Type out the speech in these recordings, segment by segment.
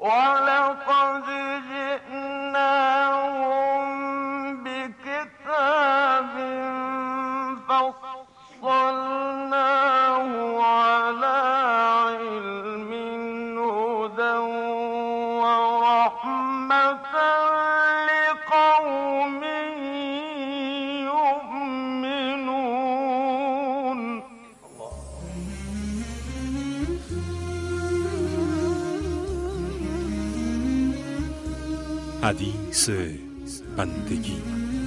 ولقد جئناهم بكتاب فصلناه على علم هدى ورحمة لقوم يؤمنون. حدیث بندگی.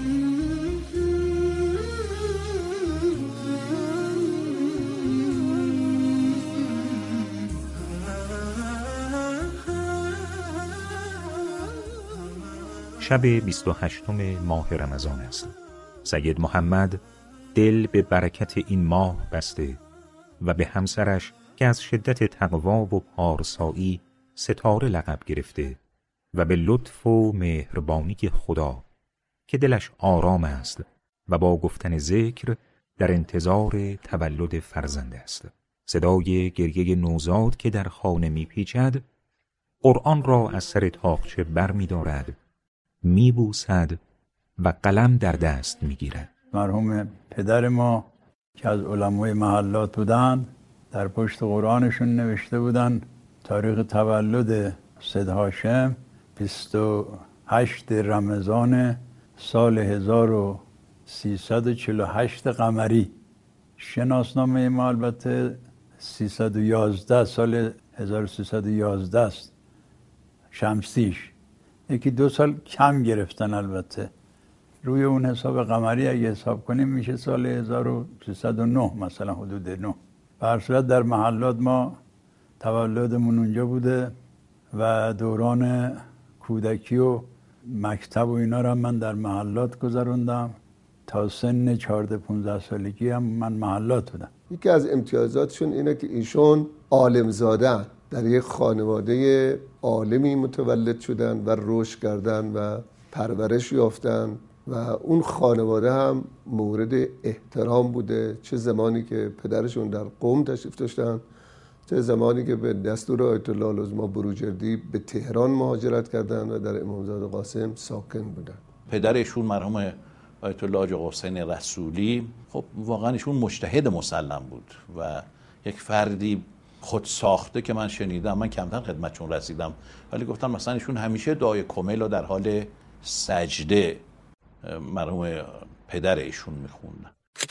شب 28 ماه رمضان است. سید محمد دل به برکت این ماه بسته و به همسرش که از شدت تقوا و پارسایی ستاره لقب گرفته و به لطف و مهربانی خدا که دلش آرام است و با گفتن ذکر در انتظار تولد فرزند است، صدای گریه نوزاد که در خانه میپیچد، قرآن را از سر طاقچه بر می‌دارد، میبوسد و قلم در دست میگیرد. مرحوم پدر ما که از علمای محلات بودن، در پشت قرآنشون نوشته بودن تاریخ تولد سید هاشم 28 رمضان سال 1348 قمری. شناسنامه ما البته 311 سال 1311 است شمسیش. یکی 2 سال کم گرفتن البته. روی اون حساب قمری اگه حساب کنیم میشه سال 1309 مثلا، حدود 9. به هر صورت در محلات ما تولدمون اونجا بوده و دوران کودکی و مکتب و اینا رو من در محلات گذروندم. تا سن 14-15 سالگی هم من محلات بودم. یکی از امتیازاتشون اینه که ایشون عالم زادن، در یک خانواده عالمی متولد شدن و رشد کردن و پرورش یافتن و اون خانواده هم مورد احترام بوده، چه زمانی که پدرشون در قم تشریف داشتن، چه زمانی که به دستور آیت الله العظمی بروجردی به تهران مهاجرت کردن و در امامزاده قاسم ساکن بودن. پدرشون مرحوم آیت الله حاج حسین رسولی، خب واقعا ایشون مجتهد مسلم بود و یک فردی خود ساخته که من شنیدم، من کمتر خدمتشون رسیدم، ولی گفتم مثلا ایشون همیشه دعای کمیل رو در حال سجده مرحوم پدر ایشون میخوندن.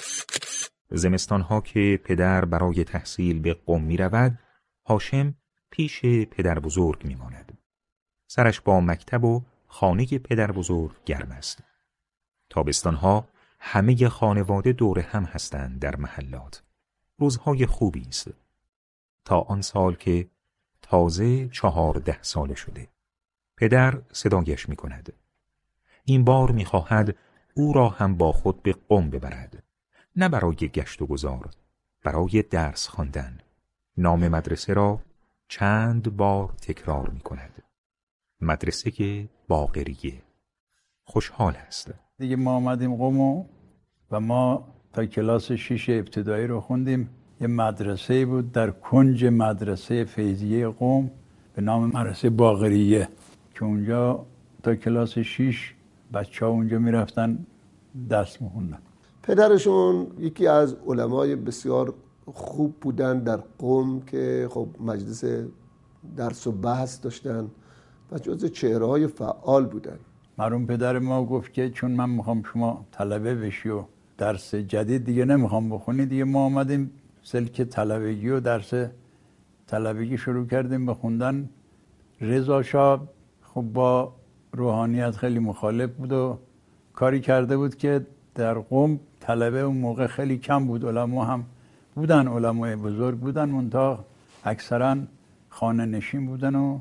زمستانها که پدر برای تحصیل به قم می رود، هاشم پیش پدر بزرگ می ماند. سرش با مکتب و خانه پدر بزرگ گرم است. تابستانها همه خانواده دور هم هستند در محلات. روزهای خوبی است. تا آن سال که تازه 14 ساله شده. پدر صدایش می کند. این بار می خواهد او را هم با خود به قم ببرد. نه برای گشت و گذار، برای درس خواندن. نام مدرسه را چند بار تکرار می کند. مدرسه باقریه. خوشحال است. دیگه ما آمدیم قم و ما تا کلاس 6 ابتدایی رو خوندیم. یه مدرسه بود در کنج مدرسه فیضیه قم به نام مدرسه باقریه که اونجا تا کلاس 6 بچه‌ها اونجا میرفتن درس می‌خوندن. پدرشون یکی از علمای بسیار خوب بودن در قم که خب مجلس درس و بحث داشتن و جزو چهره‌های فعال بودن. مرحوم پدر ما گفت که چون من میخوام شما طلبه بشی و درس جدید دیگه نمیخوام بخونی، دیگه ما آمدیم سلک طلبگی و درس طلبگی شروع کردیم بخوندن. رضا شاه خب با روحانیت خیلی مخالف بود و کاری کرده بود که در قم طلبه اون موقع خیلی کم بود. علما هم بودن، علمای بزرگ بودن، منتها اکثرا خانه نشین بودن و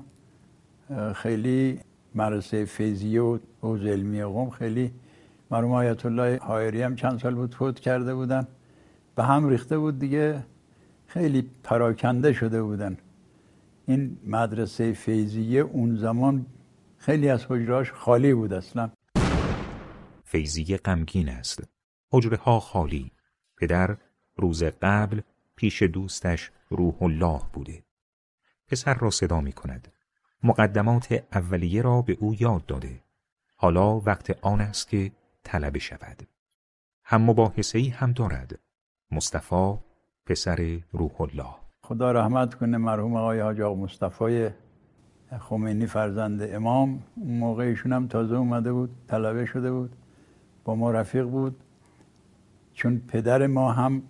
خیلی مدرسه فیضیه و حوزه علمی قم خیلی، مرحوم آیت الله حائری هم چند سال بود فوت کرده بودن، به هم ریخته بود دیگه، خیلی پراکنده شده بودن. این مدرسه فیضیه اون زمان خیلی از حجرهاش خالی بود اصلا. فیضیه غمگین است. حجره ها خالی. پدر روز قبل پیش دوستش روح الله بوده. پسر را صدا می کند. مقدمات اولیه را به او یاد داده. حالا وقت آن است که طلبه شود. هم مباحثه‌ای هم دارد. مصطفی پسر روح الله. خدا رحمت کنه مرحوم آقای حاج آقا مصطفی خمینی فرزند امام. اون موقع ایشون هم تازه اومده بود، طلبه شده بود، با ما رفیق بود. چون پدر ما هم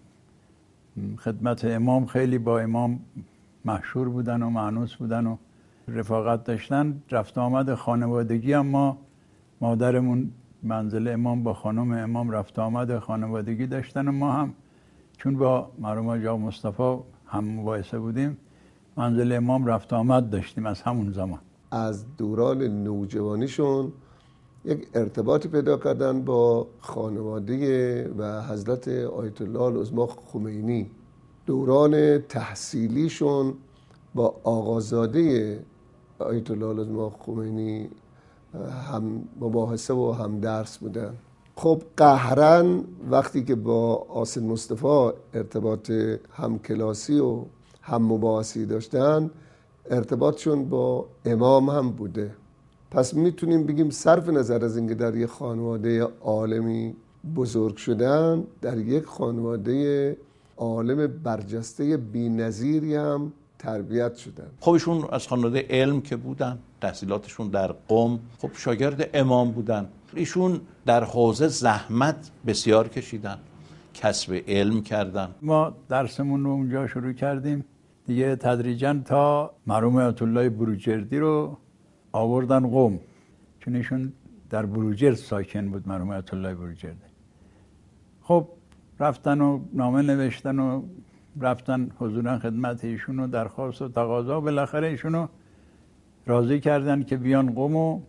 خدمت امام خیلی با امام مشهور بودن و مانوس بودن و رفاقت داشتن، رفت آمد خانوادگی هم ما مادرمون منزل امام با خانم امام رفت آمد خانوادگی داشتن و ما هم چون با مرحوم حاج آقا مصطفی هم مباحثه بودیم منزل امام رفت آمد داشتیم از همون زمان. از دوران نوجوانیشون یک ارتباطی پیدا کردن با خانواده و حضرت آیت الله العظمی خمینی. دوران تحصیلیشون با آقازاده آیت الله العظمی خمینی هم مباحثه و هم درس بودن. خب قهرن وقتی که با آصل مصطفی ارتباط هم کلاسی و هم مباحثی داشتن، ارتباطشون با امام هم بوده. پس میتونیم بگیم صرف نظر از اینکه در یک خانواده عالمی بزرگ شدن، در یک خانواده عالم برجسته بی‌نظیری هم تربیت شدن. خب ایشون از خانواده علم که بودن، تحصیلاتشون در قم، خب شاگرد امام بودن. ایشون در حوزه زحمت بسیار کشیدن، کسب علم کردن. ما درسمون رو اونجا شروع کردیم دیگه، تدریجاً تا مرحوم آیت الله بروجردی رو آوردن قم، چون ایشون در بروجرد ساکن بود مرحوم آیت الله بروجردی. خب رفتن و نامه نوشتن و رفتن حضوراً خدمت ایشون و درخواست و تقاضا، بالاخره ایشونو راضی کردن که بیان قم. و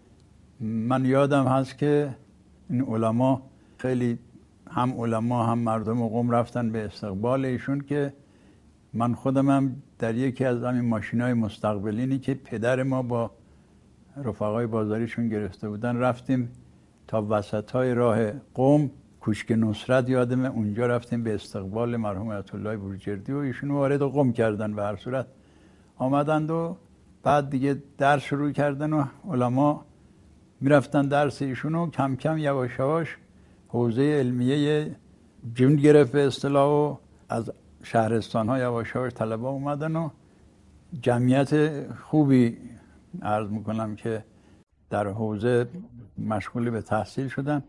من یادم هست که این علما خیلی، هم علما هم مردم قم رفتن به استقبال ایشون، که من خودم هم در یکی از همین ماشینای مستقبلینی که پدر ما با رفقای بازاریشون گرفته بودن رفتیم تا وسطای راه قم، کوشک نصرت یادمه، اونجا رفتیم به استقبال مرحوم آیت الله بروجردی و ایشون وارد قم کردن. به هر صورت آمدند و بعد دیگه درس شروع کردن و علما میرفتن درس ایشونو کم کم یواش یواش حوزه علمیه جون گرفت به اصطلاح و از شهرستان ها یواش یواش طلبه اومدن و جمعیت خوبی عرض میکنم که در حوزه مشغول به تحصیل شدن.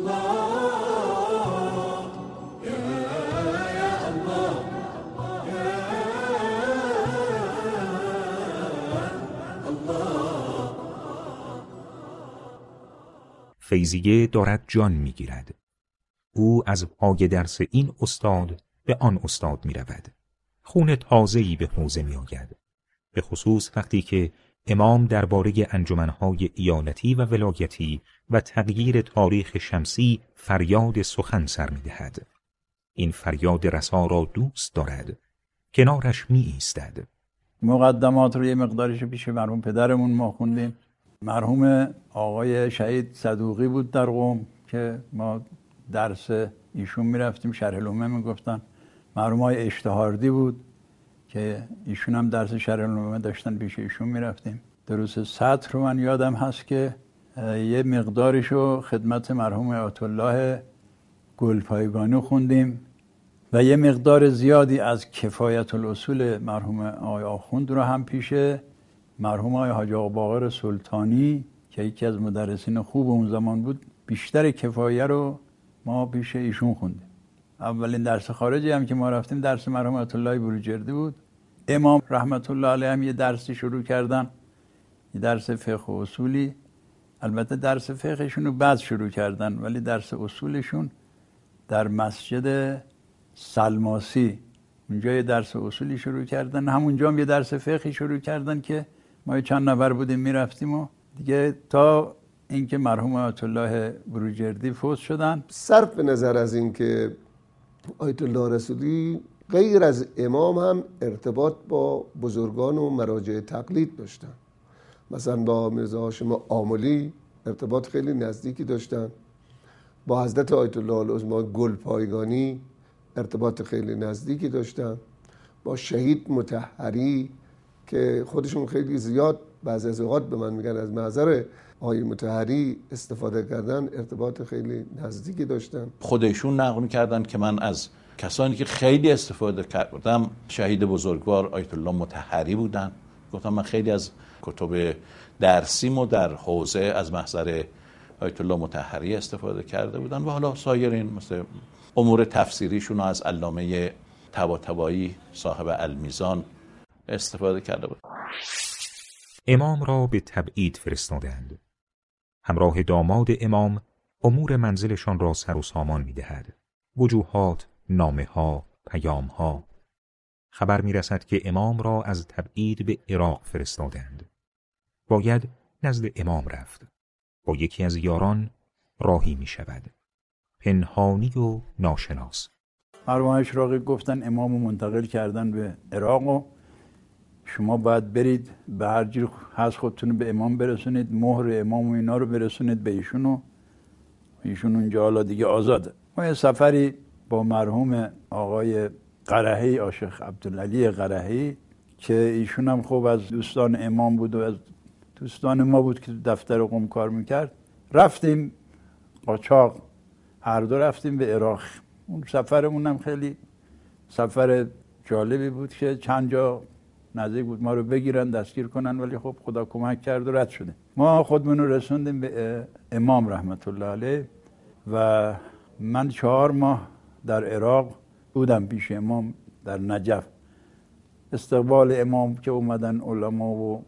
فیضیه دارد جان میگیرد. او از پای درس این استاد به آن استاد می رود. خون تازه‌ای به حوزه می آید. به خصوص وقتی که امام درباره انجمنهای ایالتی و ولایتی و تغییر تاریخ شمسی فریاد سخن سر می دهد. این فریاد رسا را دوست دارد. کنارش می ایستد. مقدمات رو یه مقدارش پیش مرحوم پدرمون ما خوندیم. مرحوم آقای شهید صدوقی بود در قم که ما درس ایشون میرفتیم، شرح العلومه میگفتن. مرحوم آقای اشتهاردی بود که ایشون هم درس شرح العلومه داشتن، پیش ایشون میرفتیم. دروس سطر رو من یادم هست که یه مقدارشو خدمت مرحوم آیت الله گلپایگانی خوندیم و یه مقدار زیادی از کفایت الاصول مرحوم آقای آخوند رو هم پیش مرحوم آقای حاج آقا باقر سلطانی که یکی از مدرسین خوب اون زمان بود، بیشتر کفایه رو ما پیش ایشون خوندیم. اولین درس خارجی هم که ما رفتیم درس مرحوم آیت الله بروجردی بود. امام رحمت الله علیه هم یه درسی شروع کردن، یه درس فقه و اصولی. البته درس فقهشون رو بعد شروع کردن، ولی درس اصولشون در مسجد سلماسی اونجا یه درس اصولی شروع کردن. همونجا هم یه درس فقهی شروع کردن که ما چند نفر بودیم میرفتیم و دیگه تا اینکه مرحوم آیت الله بروجردی فوت شدن. صرف نظر از اینکه آیت الله رسولی غیر از امام هم ارتباط با بزرگان و مراجع تقلید داشتن. مثلا با میرزا هاشم آملی ارتباط خیلی نزدیکی داشتن. با حضرت آیت الله العظمی گلپایگانی ارتباط خیلی نزدیکی داشتن. با شهید مطهری که خودشون خیلی زیاد بعضی از اوقات به من میگن از محضر آقای مطهری استفاده کردن، ارتباط خیلی نزدیکی داشتن. خودشون نقل می‌کردن که من از کسانی که خیلی استفاده کردم شهید بزرگوار آیت الله مطهری بودن. گفتم من خیلی از کتب درسیمو در حوزه از محضر آیت الله مطهری استفاده کرده بودن و حالا سایرین مثل امور تفسیریشون از علامه طباطبایی صاحب المیزان استفاده کرده بود. امام را به تبعید فرستادند. همراه داماد امام امور منزلشان را سر و سامان می‌دهد. وجوهات، نامه‌ها، پیام‌ها. خبر می‌رسد که امام را از تبعید به عراق فرستادند. باید نزد امام رفت. با یکی از یاران راهی می‌شود. پنهانی و ناشناس. مرحوم اشراقی گفتن امامو منتقل کردن به عراق و شما باید برید به هر جور هست خودتون به امام برسونید، مهر امام و اینا رو برسونید به ایشون و ایشون اونجا حالا دیگه آزاده. ما یه سفری با مرحوم آقای قرهی، آشیخ عبدالعلی قرهی که ایشون هم خوب از دوستان امام بود و از دوستان ما بود که دفتر قم کار میکرد، رفتیم قاچاق، هر دو رفتیم به عراق. اون سفرمون هم خیلی سفر جالبی بود که چند جا نزدیک بود ما رو بگیرن دستگیر کنن، ولی خب خدا کمک کرد و رد شده. ما خودمون رو رسوندیم به امام رحمت الله علیه و من 4 ماه در عراق بودم پیش امام در نجف. استقبال امام که اومدن علما و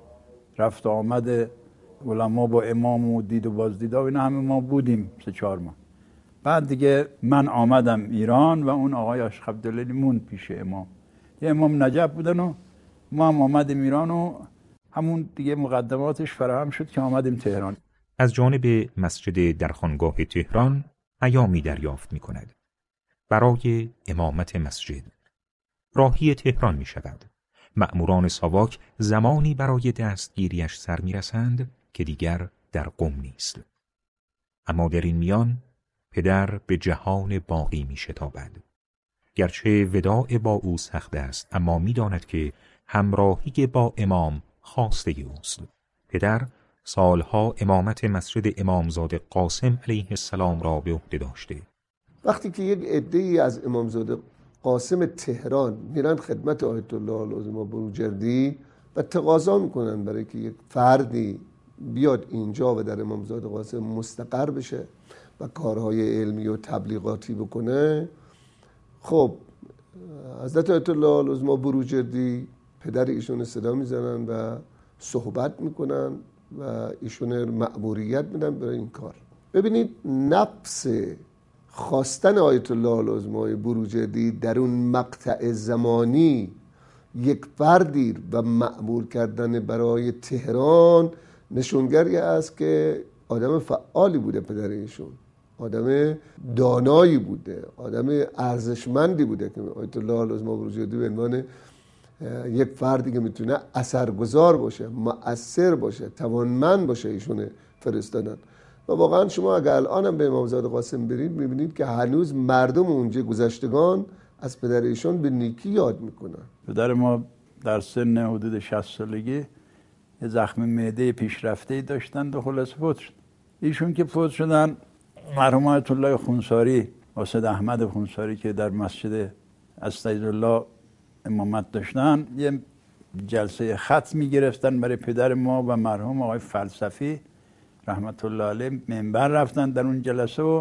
رفت و آمد علما با امام و دید و بازدید و اینا همه ما بودیم 3-4 ماه. بعد دیگه من آمدم ایران و اون آقای آشیخ عبدالعلی موند پیش امام. یه امام نجف بودن و ما هم آمدیم ایران و همون دیگه مقدماتش فراهم شد که آمدیم تهران. از جانب مسجد در خانگاه تهران پیامی دریافت می کند. برای امامت مسجد راهی تهران می شود. مأموران ساواک زمانی برای دستگیریش سر می رسند که دیگر در قم نیست. اما در این میان پدر به جهان باقی می شتابد. گرچه وداع با او سخت است، اما می داند که همراهی با امام خواسته اوست. پدر سالها امامت مسجد امامزاده قاسم علیه السلام را به عهده داشته. وقتی که یک عده‌ای از امامزاده قاسم تهران میرن خدمت آیت الله العظما بروجردی و تقاضا میکنن برای که یک فردی بیاد اینجا و در امامزاده قاسم مستقر بشه و کارهای علمی و تبلیغاتی بکنه، خب حضرت آیت الله العظما بروجردی پدر ایشون صدا میزنن و صحبت میکنن و ایشون مأموریت میدن برای این کار. ببینید نفس خواستن آیت الله العظما بروجردی در اون مقطع زمانی یک فردی و مأمور کردن برای تهران نشونگری است که آدم فعالی بوده پدر ایشون، آدم دانایی بوده، آدم ارزشمندی بوده که آیت الله العظما بروجردی به عنوان یک فردی که میتونه اثرگذار باشه، مؤثر باشه، توانمند باشه ایشون فرستادن. و واقعا شما اگر الان هم به امامزاده قاسم برید میبینید که هنوز مردم اونجا گذشتگان از پدر ایشون به نیکی یاد میکنن. پدر ما در سن حدود 60 سالگی یه زخم معده پیشرفته‌ای داشتند و خلاص فوت شد. ایشون که فوت شدن، مرحوم آیت الله خونساری، واسد احمد خونساری که در مسجد استغفرالله امامت داشتن، یه جلسه ختم میگرفتن برای پدر ما و مرحوم آقای فلسفی رحمت الله علیه منبر رفتن در اون جلسه و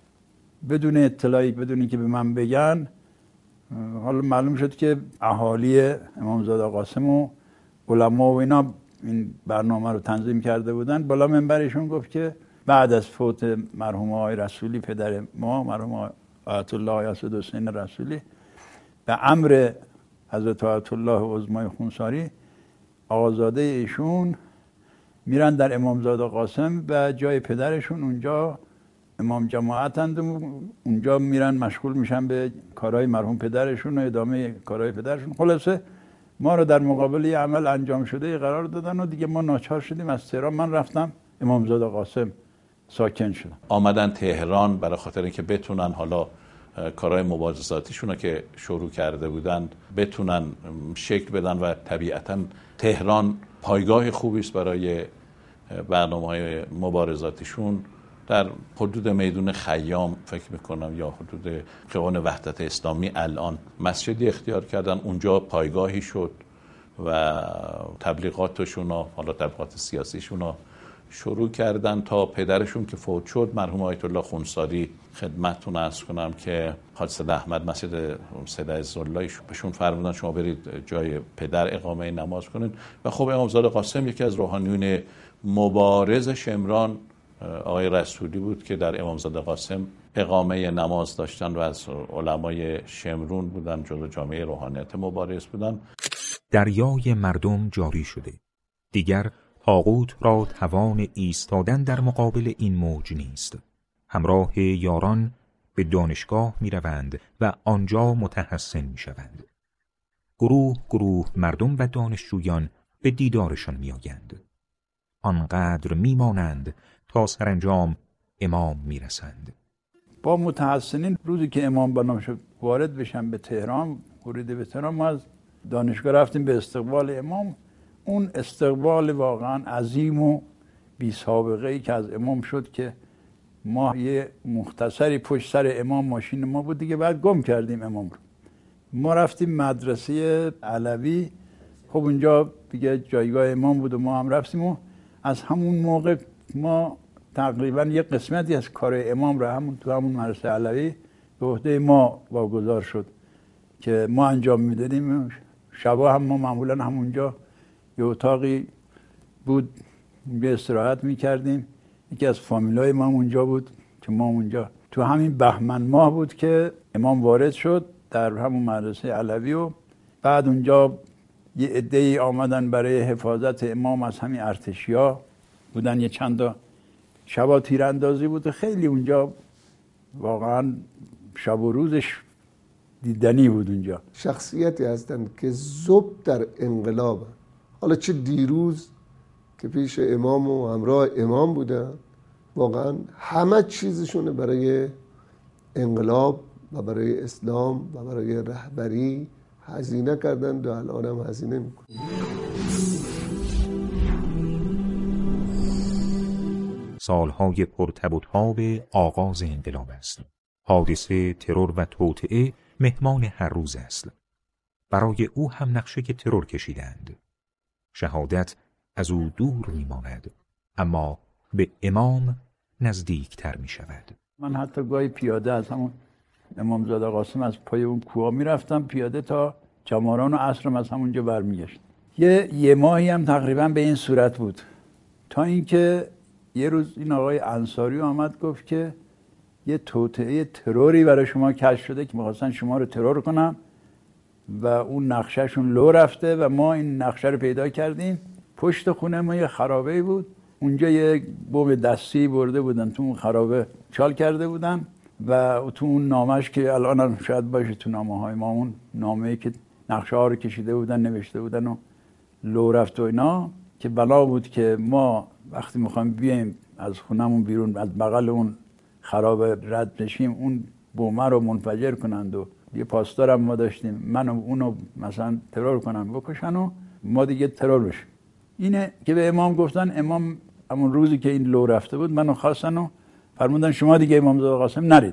بدون اطلاعی، بدون اینکه به من بگن، حالا معلوم شد که اهالی امامزاده قاسم و علما و اینا این برنامه رو تنظیم کرده بودن. بالا منبرشون گفت که بعد از فوت مرحوم آقای رسولی پدر ما، مرحوم آیت الله اسدالحسین رسولی، به امر حضرت آیت الله عظمای خونساری آقازاده ایشون میرن در امامزاده قاسم و جای پدرشون اونجا امام جماعتند و اونجا میرن مشغول میشن به کارهای مرحوم پدرشون و ادامه کارهای پدرشون. خلاصه ما رو در مقابل یه عمل انجام شده قرار دادن و دیگه ما ناچار شدیم از تهران. من رفتم امامزاده قاسم ساکن شدم. آمدن تهران برای خاطر اینکه بتونن حالا کارهای مبارزاتیشون رو که شروع کرده بودن بتونن شکل بدن و طبیعتاً تهران پایگاه خوبی است برای برنامه‌های مبارزاتیشون. در حدود میدون خیام فکر میکنم یا حدود خیابان وحدت اسلامی الان مسجدی اختیار کردن، اونجا پایگاهی شد و تبلیغاتشون و حالا تبلیغات سیاسیشون رو شروع کردن تا پدرشون که فوت شد مرحوم آیت الله خونساری. خدمتتون عرض کنم که حاج سید احمد مسجد سید عزالله بهشون فرمودن شما برید جای پدر اقامه نماز کنید و خب امامزاده قاسم یکی از روحانیون مبارز شمران آقای رسولی بود که در امامزاده قاسم اقامه نماز داشتن و از علمای شمرون بودن، جزو جامعه روحانیت مبارز بودن. دریای مردم جاری شده. دیگر طاغوت را توان ایستادن در مقابل این موج نیست. همراه یاران به دانشگاه می روند و آنجا متحسن می شوند. گروه گروه مردم و دانشجویان به دیدارشان می آیند. آنقدر می مانند تا سرانجام امام می رسند. با متحسنین روزی که امام بنا شد وارد بشن به تهران، ورود به تهران، ما از دانشگاه رفتیم به استقبال امام. اون استقبال واقعا عظیم و بی سابقه ای که از امام شد که ما یه مختصری پشت سر امام ماشین ما بود دیگه، بعد گم کردیم امام رو. ما رفتیم مدرسه علوی، خب اونجا دیگه جایگاه امام بود و ما هم رفتیم و از همون موقع ما تقریبا یه قسمتی از کار امام رو همون مدرسه علوی به عهده ما واگذار شد که ما انجام میدادیم. شبا هم ما معمولا همونجا یه اتاقی بود به استراحت میکردیم. یکی از فامیلای ما اونجا بود که ما اونجا تو همین بهمن ماه بود که امام وارد شد در همون مدرسه علوی و بعد اونجا یه عده‌ای آمدن برای حفاظت امام از همین ارتشیا بودن. یه چند تا شبا تیراندازی بود و خیلی اونجا واقعا شب و روزش دیدنی بود. اونجا شخصیتی هستند که ذوب در انقلاب، حالا چه دیروز که پیش امام و همراه امام بودن، واقعا همه چیزشونه برای انقلاب و برای اسلام و برای رهبری هزینه کردن و الان هم هزینه میکنن. سالهای پرتب و تاب آغاز انقلاب است. حادثه ترور و توطئه مهمان هر روز است. برای او هم نقشه که ترور کشیدند. شهادت از او دور میماند، اما به امام نزدیکتر می شود. من حتی گاهی پیاده از همون امامزاده قاسم از پای اون کوه میرفتم پیاده تا جماران و عصرم از همونجا برمیگشت. یه ماهی هم تقریبا به این صورت بود، تا اینکه یه روز این آقای انصاری آمد گفت که یه توطئه تروری برای شما کشف شده که می‌خواستن شما رو ترور کنن و اون نقشهشون لو رفته و ما این نقشه رو پیدا کردیم. پشت خونه ما یه خرابه بود، اونجا یه بم دستی برده بودن تو اون خرابه چال کرده بودن و تو اون نامش که الان هم شاید باشه تو نامه‌های ما، اون نامه‌ای که نقشه ها رو کشیده بودن نوشته بودن و لو رفت و اینا، که بلا بود که ما وقتی می‌خوایم بیایم از خونمون بیرون از بغل اون خرابه رد بشیم اون بومه رو منفجر کنند و یه پاسدار هم ما داشتیم، من و اونو مثلا ترور کنن بکشن و ما دیگه ترور بشیم. اینه که به امام گفتن. امام همون روزی که این لو رفته بود منو خواستن و فرمودن شما دیگه امامزاده قاسم نرید.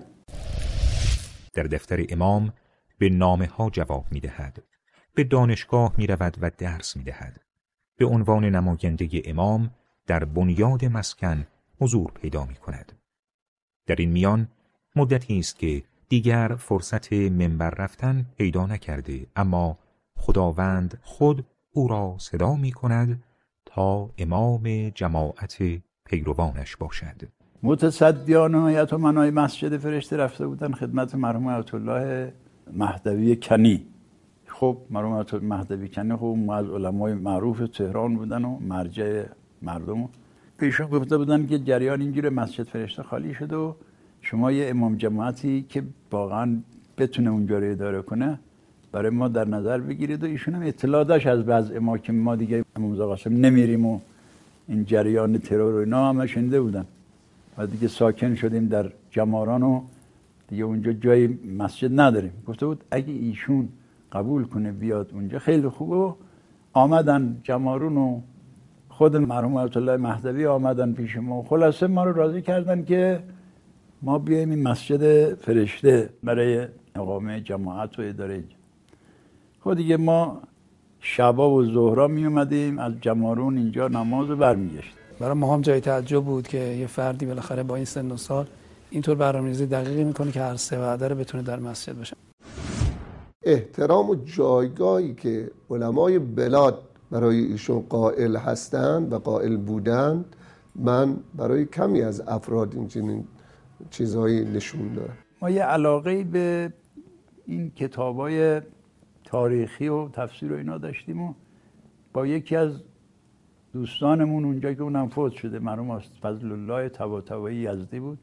در دفتر امام به نامه ها جواب می دهد. به دانشگاه می رود و درس می دهد. به عنوان نماینده امام در بنیاد مسکن حضور پیدا می کند. در این میان مدتی است که دیگر فرصت منبر رفتن پیدا نکرده، اما خداوند خود او را صدا می کند تا امام جماعت پیروانش باشد. متصدیان و یتیمانای مسجد فرشته رفته بودن خدمت مرحوم آیت الله مهدوی کنی. خب مرحوم آیت الله مهدوی کنی خب از علمای معروف تهران بودن و مرجع مردم. پیشون گفته بودن که جریان اینجوری مسجد فرشته خالی شده و شما یه امام جماعتی که واقعا بتونه اونجا رو اداره کنه برای ما در نظر بگیرید. و ایشون هم اطلاع داشت از بعض ما که ما دیگه امامزاده قاسم نمیریم و این جریان ترور و اینا همه شنیده بودن و دیگه ساکن شدیم در جماران و دیگه اونجا جای مسجد نداریم. گفته بود اگه ایشون قبول کنه بیاد اونجا خیلی خوبه. آمدن جمارون و خود مرحوم آیت الله مهدوی آمدن پیش ما، خلاصه ما رو راضی کردن که ما بیایم این مسجد فرشته برای اقامه جماعت و اداره. خود دیگه ما شبا و ظهرا می اومدیم از جمارون اینجا نماز رو برمیگشتیم. برای ما هم جای تعجب بود که یه فردی بالاخره با این سن و سال اینطور برنامه‌ریزی دقیقی میکنه که هر سه وعده رو بتونه در مسجد باشه. احترام و جایگاهی که علمای بلاد برای ایشون قائل هستند و قائل بودند، من برای کمی از افراد این چیزهایی نشون دارم. ما یه علاقه‌ای به این کتابای تاریخی و تفسیر و اینا داشتیم و با یکی از دوستانمون اونجا که اونم فوت شده، مرحوم فضل الله طباطبایی یزدی بود،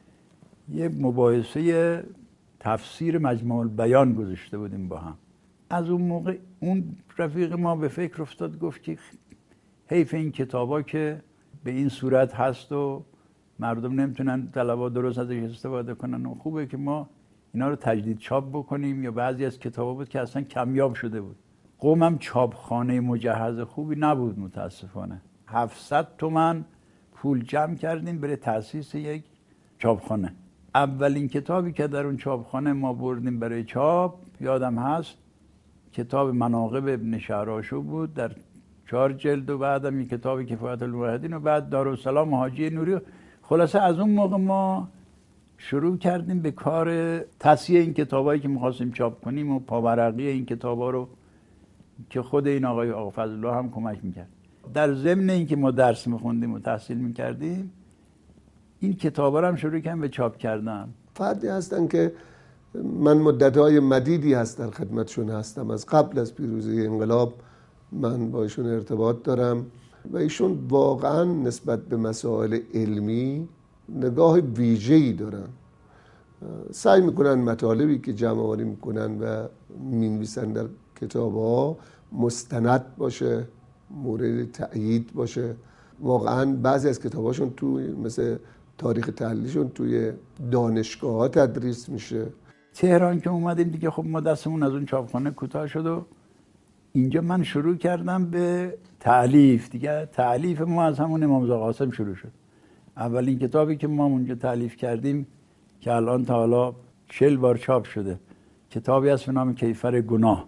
یه مباحثه تفسیر مجموع البیان گذاشته بودیم با هم. از اون موقع اون رفیق ما به فکر افتاد، گفت که حیف این کتابا که به این صورت هست و مردم نمیتونن، طلبا درست ازش استفاده کنن و خوبه که ما اینا رو تجدید چاپ بکنیم. یا بعضی از کتابا بود که اصلا کمیاب شده بود. قومم چاپخانه مجهز خوبی نبود متاسفانه. 700 تومن پول جمع کردیم برای تأسیس یک چاپخانه. اولین کتابی که در اون چاپخانه ما بردیم برای چاپ، یادم هست، کتاب مناقب ابن شهرآشوب بود در 4 جلد و بعدم یک کتاب کفایت الموحدین و بعد دارالسلام حاجی نوری. خلاصه از اون موقع ما شروع کردیم به کار تصحیح این کتابایی که می‌خواستیم چاپ کنیم و پاورقی این کتابا رو که خود این آقا فضل الله هم کمک می‌کرد. در ضمن اینکه ما درس می‌خوندیم و تحصیل می‌کردیم، این کتابا رو هم شروع کردیم به چاپ کردن. فردی هستن که من مدت‌های مدیدی هست در خدمتشون هستم، از قبل از پیروزی انقلاب من با ایشون ارتباط دارم و ایشون واقعا نسبت به مسائل علمی نگاه ویژه‌ای دارن. سعی میکنن مطالبی که جمع‌آوری میکنن و مینویسن در کتاب‌ها مستند باشه، مورد تأیید باشه. واقعا بعضی از کتاباشون توی مثل تاریخ تحلیلشون توی دانشگاه‌ها تدریس میشه. تهران که اومدیم دیگه خب ما دستمون از اون چاپخانه کوتاه شد و اینجا من شروع کردم به تألیف. دیگه تألیف ما از همون امام رضا قاسم شروع شد. اولین کتابی که ما اونجا تألیف کردیم که الان تا حالا 40 بار چاپ شده، کتابی هست به نام کیفر گناه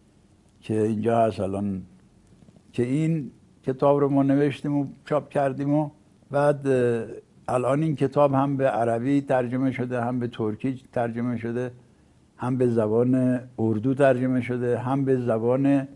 که اینجا هست الان، که این کتاب رو ما نوشتیم و چاپ کردیم و بعد الان این کتاب هم به عربی ترجمه شده، هم به ترکی ترجمه شده، هم به زبان اردو ترجمه شده، هم به زبان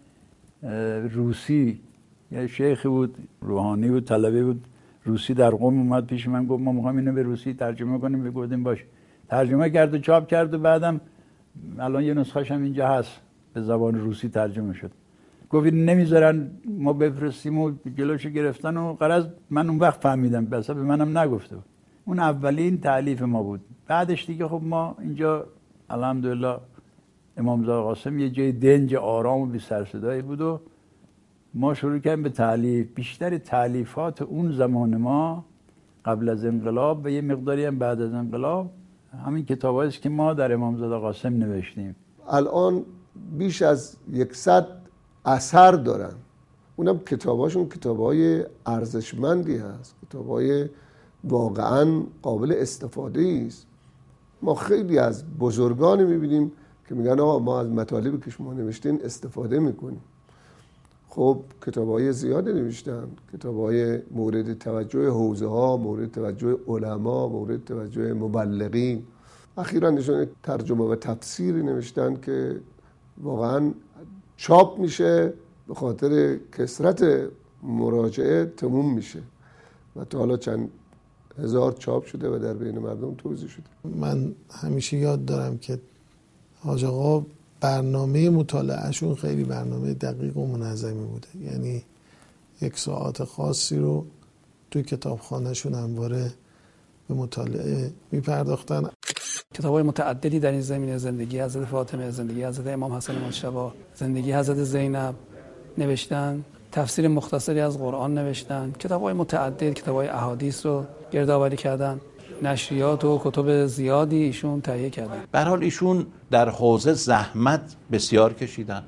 روسی. یه شیخی بود روحانی بود، طلبه بود روسی در قم، اومد پیش من گفت ما می‌خوایم اینو به روسی ترجمه کنیم. گفتیم باشه. ترجمه کرد و چاپ کرد و بعدم الان یه نسخه‌ش هم اینجا هست به زبان روسی ترجمه شد. گفت نمیذارن ما بفرستیم و جلوشو گرفتن و غرض من اون وقت فهمیدم، بس به منم نگفته بود. اون اولین تألیف ما بود. بعدش دیگه خب ما اینجا الحمدلله امام رضا قاسم یه جای دنج آرام و بی سر صدایی بود و ما شروع کردیم به تألیف. بیشتر تألیفات اون زمان ما قبل از انقلاب و یه مقداری هم بعد از انقلاب همین کتابایی است که ما در امام رضا قاسم نوشتیم. الان بیش از 100 اثر دارن. اونم کتاباشون کتابای ارزشمندی هست، کتابای واقعا قابل استفاده است. ما خیلی از بزرگان میبینیم که میگن آقا ما از مطالبی که شما نوشتین استفاده میکنیم. خب کتابای زیاده نوشتن، کتابای مورد توجه حوزه ها، مورد توجه علما، مورد توجه مبلغین. اخیراً نشون ترجمه و تفسیری نوشتن که واقعا چاپ میشه، به خاطر کثرت مراجعه تموم میشه و تا حالا چند هزار چاپ شده و در بین مردم توزیع شده. من همیشه یاد دارم که حاج آقا برنامه مطالعهشون خیلی برنامه دقیق و منظمی بوده. یعنی 1 ساعت خاصی رو توی کتابخانهشون همواره به مطالعه میپرداختن. کتاب‌های متعددی در این زمینه، زندگی حضرت فاطمه، زندگی حضرت امام حسن مجتبی، زندگی حضرت زینب نوشتن، تفسیر مختصری از قرآن نوشتن، کتاب‌های متعدد، کتاب‌های احادیث رو گردآوری کردن، نشریات و کتب زیادی ایشون تهیه کردن. به هر حال ایشون در حوزه زحمت بسیار کشیدن.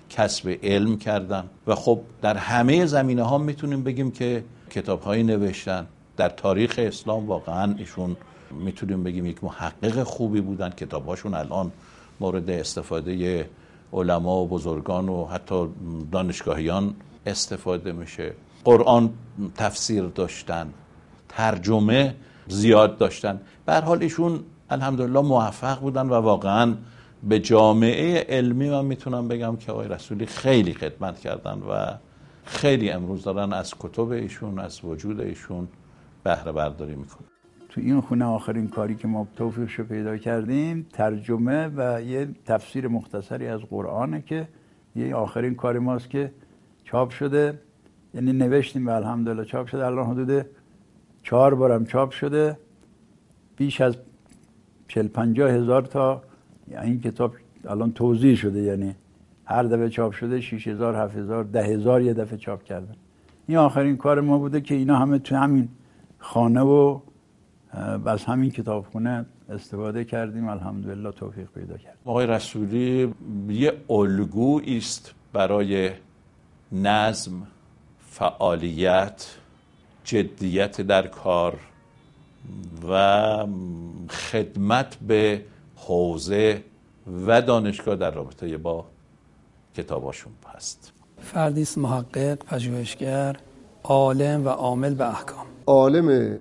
کسب علم کردن و خب در همه زمینه ها میتونیم بگیم که کتاب هایی نوشتن. در تاریخ اسلام واقعا ایشون میتونیم بگیم یک محقق خوبی بودن. کتاب هاشون الان مورد استفاده علما و بزرگان و حتی دانشگاهیان استفاده میشه. قرآن تفسیر داشتن، ترجمه زیاد داشتن. به هر حال ایشون الحمدلله موفق بودن و واقعا به جامعه علمی من میتونم بگم که آقای رسولی خیلی خدمت کردن و خیلی امروز دارن از کتب ایشون، از وجود ایشون بهره برداری میکنن. تو این خونه آخرین کاری که ما توفیقشو پیدا کردیم ترجمه و یه تفسیر مختصری از قرآنه که یه آخرین کار ماست که چاپ شده، یعنی نوشتیم و الحمدلله چاپ شده. الان حدود 4 بارم چاپ شده، بیش از 40-50 هزار تا این کتاب الان توزیع شده، یعنی هر دفعه چاپ شده 6000 7000 10000 یه دفعه چاپ کردن. این آخرین کار ما بوده که اینا همه تو همین خانه و از همین کتابخونه استفاده کردیم. الحمدلله توفیق پیدا کردیم. آقای رسولی یه الگویی است برای نظم، فعالیت، جدیت در کار و خدمت به حوزه و دانشگاه در رابطه با کتاباشون هست. فردی است محقق، پژوهشگر، عالم و عامل به احکام. عالم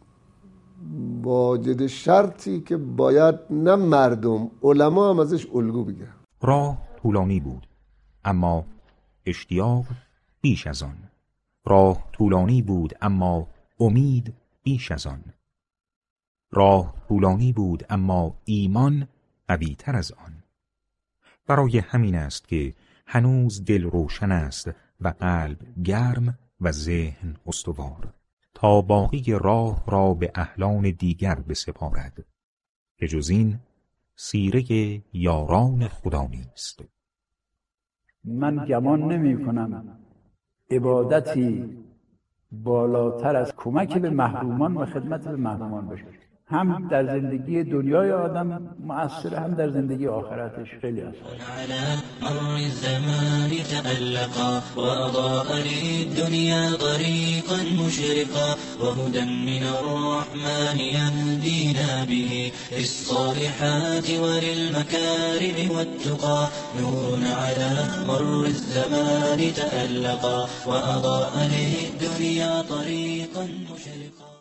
واجد شرطی که باید نه مردم، علما هم ازش الگو بگیرن. راه طولانی بود اما اشتیاق بیش از آن. راه طولانی بود اما امید بیش از آن. راه طولانی بود اما ایمان قوی‌تر از آن. برای همین است که هنوز دل روشن است و قلب گرم و ذهن استوار، تا باقی راه را به اهلان دیگر بسپارد که جز این سیره یاران خدا نیست. من گمان نمی کنم عبادتی بالاتر از کمک به محرومان و خدمت به محرومان باشه. هم در زندگی دنیای آدم مؤثر، هم در زندگی آخرتش خیلی اثر. على مر الزمان تألقا وأضاء للدنيا طريقا مشرقا وهدى من الرحمن يهدينا به للصالحات وللمكارم والتقى. نور على مر الزمان تألقا وأضاء للدنيا طريقا مشرقا.